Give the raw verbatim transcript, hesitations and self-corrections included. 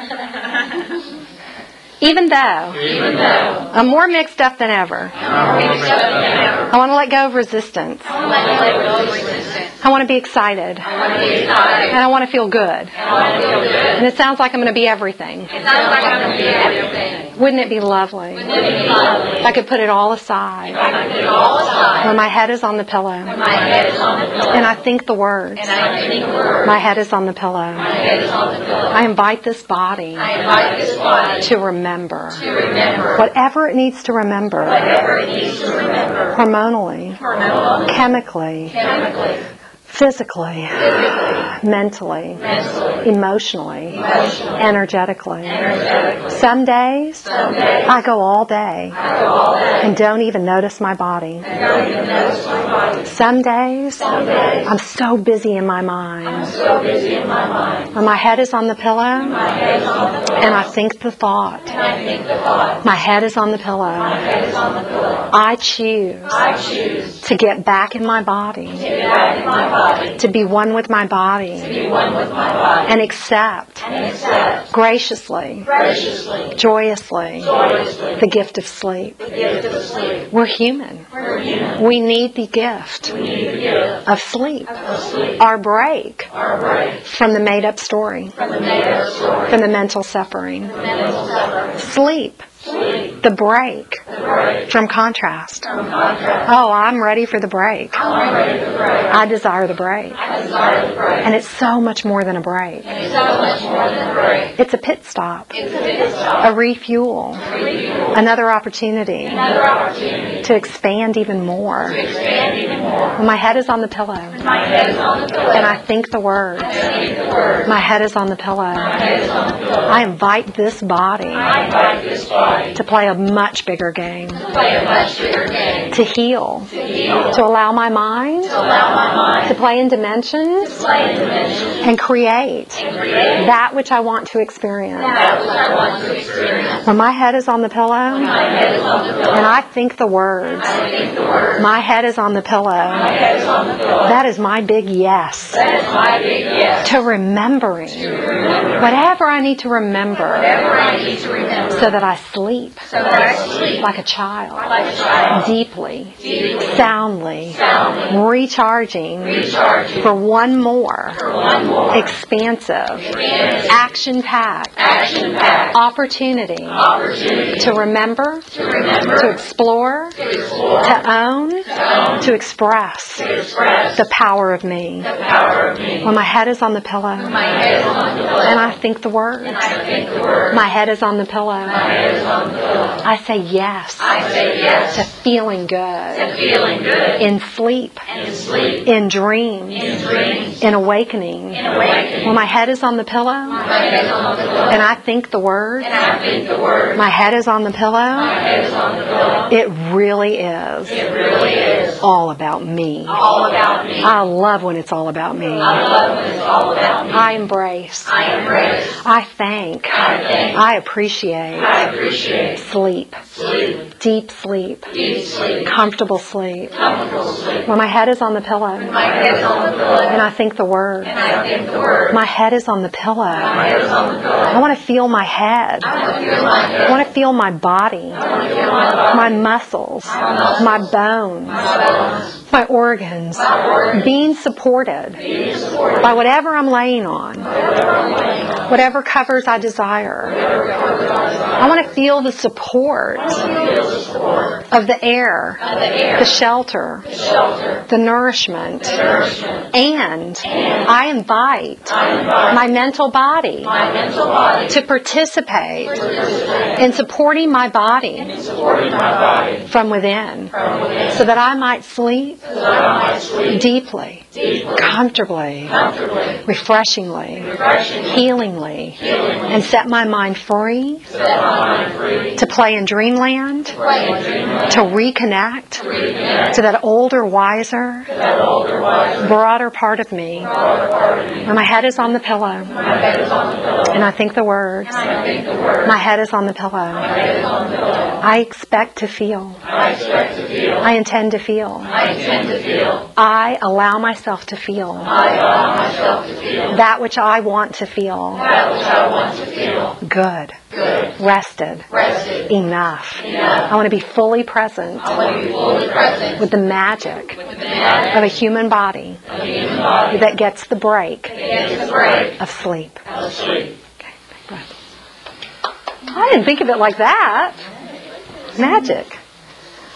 Even though, Even though I'm more mixed up than ever. I'm more mixed up than ever. I want to let go of resistance. I want to let go of resistance. I want to be excited. I want to be excited. And I want to feel good. And I want to feel good. And it sounds like I'm going to be everything. It sounds like I'm going to be everything. Wouldn't it be lovely Wouldn't it be lovely if I could put it all aside if I could put it all aside when my head is on the pillow when my head is on the pillow and I think the words, and I think the words, my head is on the pillow. my head is on the pillow. I invite this body I invite this body to remember to remember whatever it needs to remember whatever it needs to remember hormonally, hormonally, chemically, chemically, physically, physically, mentally, mentally, emotionally, emotionally, energetically. energetically. Some days Some days I go all day I go all day and don't even notice my body. and don't even notice my body. Some days Some days I'm so busy in my I'm mind so busy in my mind. when my head is on the pillow My head is on the pillow and I think the thought. and I think the thought. My head is on the pillow. My head is on the pillow. I choose I choose to get back in my body, to get back in my body, to be one with my body, to be one with my body, and accept and accept graciously, graciously, joyously, joyously the gift of sleep. the gift of sleep. We're human. We're human. We need the gift We need the gift of sleep, of sleep. our break Our break from the made-up story, from the made-up story, from the mental suffering. mental suffering. Sleep, Sleep, the break the break from contrast. from contrast. Oh, I'm ready for the break. I'm ready to break. I desire the break. I desire the break. And it's so much more than a break. It's so much more than a break. It's a pit stop, It's a pit stop, a refuel, refuel, another opportunity another opportunity to expand even more. to expand even more. When my head is on the pillow My head is on the pillow. and I think the words, I speak the word. my head is on the pillow. My head is on the pillow. I invite this body I invite this body to play a much bigger game, to play a much bigger game, to heal, to heal, to allow my mind to allow my mind to play in dimensions to play in dimensions and create and create that which I want to experience. that which I want to experience. When my head is on the pillow My head is on the pillow. and I think the words, I think the word. my head is on the My pillow, head is on the pillow. that is my big yes That is my big yes. to remembering Remember whatever I need to remember whatever I need to remember so that I sleep so that I sleep like a child, like a child, deeply, deeply, soundly, soundly, recharging recharging for one more for one more expansive, expansive, action-packed action-packed opportunity opportunity to remember, to remember, to explore, to explore, to own, to own, to express to express the power of me. the power of me. When my head is on the pillow My head is on the pillow. and I think the words, And I think the word. my head is on the pillow, My head is on the pillow. I say yes I say yes to feeling to good feeling good in sleep, in sleep, in dreams, in dreams, in awakening. in awakening. When my head is on the pillow My head is on the pillow. and I think the words, And I think the word. my head is on the pillow, My head is on the pillow. it really is It really is all about me. all about me. I love when it's all about me. I love when it's all about me. I embrace, I embrace. I thank, I thank. I appreciate I appreciate sleep, sleep, deep sleep, deep sleep, comfortable sleep. comfortable sleep. When my head is on the pillow My head is on the pillow. and I think the words, And I think the word. my head is on the pillow. My head is on the pillow. I want to feel my head. I want to feel my I head. want to feel my body, I want to feel my body. my muscles, my bones, bones. my organs, My organs. being supported Being supported. by whatever I'm laying on, Whatever I'm laying on. whatever covers I desire. Whatever covers I desire. I want to feel the support I want to feel the support of the air, of the air, the shelter, the shelter, the nourishment, the nourishment. and I invite I invite my mental body my mental body to participate participate in supporting my body in supporting my body from within from within, so that I might sleep so that I might sleep deeply, deeply, comfortably, comfortably, refreshingly, refreshingly, healingly, healingly, and set my mind free set my mind free, to play in dreamland, play in dreamland, to reconnect reconnect to that older, wiser, to that older, wiser, broader part of me. broader part of me. When my head is on the pillow My head is on the pillow. and I think the words, I think the word. my head is on the pillow. My head is on the pillow. I expect to feel. I expect to feel. I intend to feel. I intend to feel. I allow myself to feel I allow myself to feel that which I want to feel. that which I want to feel good, good, rested, rested, enough. enough. I want to be fully present I want to be fully present with the magic with the magic of a human body of the human body that gets the break that gets the break of sleep. of sleep. Okay, big breath. I didn't think of it like that. Magic.